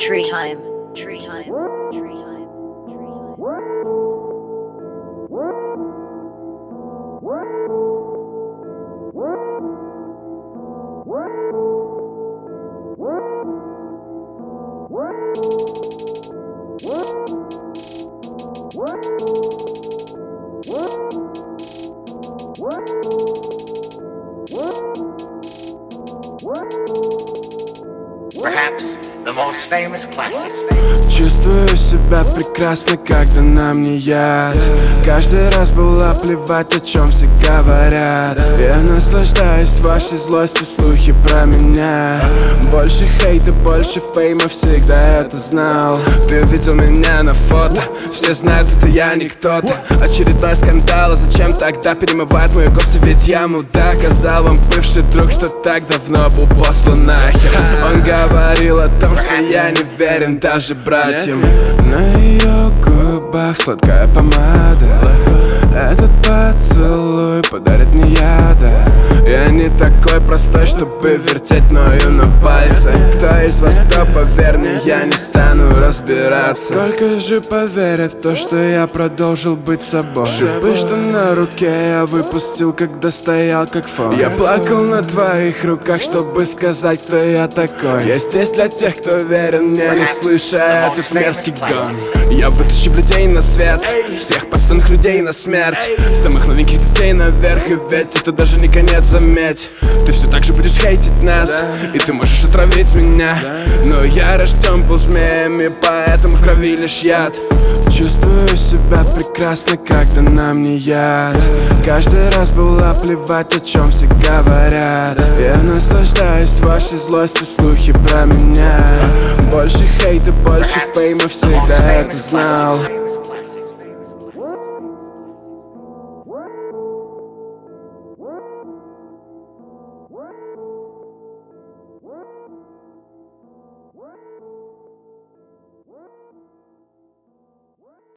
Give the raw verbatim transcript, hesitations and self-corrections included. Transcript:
Tree time. Tree time. Tree time. Perhaps the most famous classic. Чувствую себя прекрасно, когда на мне яд. Каждый раз было плевать, о чем все говорят. Я наслаждаюсь вашей злостью, слухи про меня. Больше хейта, больше фейма, всегда это знал. Ты видел меня на фото, все знают, это я не кто-то. Очередной скандал, а зачем тогда перемывать мою костью, ведь я мудак. Сказал вам бывший друг, что так давно был послан нахер. Он говорил о том, что я не верен даже братьям. На ее губах сладкая помада. Этот поцелуй подарит мне яда. Я не такой простой, чтобы вертеть мною на пальце. Кто из вас, кто поверь мне, я не стану разбираться. Сколько же поверят в то, что я продолжил быть собой. Шипы, что на руке я выпустил, когда стоял как фон. Я плакал на твоих руках, чтобы сказать, кто я такой. Я здесь для тех, кто верен мне, не слыша этот мерзкий гон. Я вытащу людей на свет, всех пацанных людей на смерть. Самых новеньких детей наверх, и ведь это даже не конец, заметь. Ты все так же будешь хейтить нас, и ты можешь отравить меня. Но я рожден был змеями, поэтому в крови лишь яд. Чувствую себя прекрасно, когда на мне яд. Каждый раз было плевать, о чем все говорят. Я наслаждаюсь вашей злостью, слухи про меня. Больше хейта, больше фейма, всегда это знал.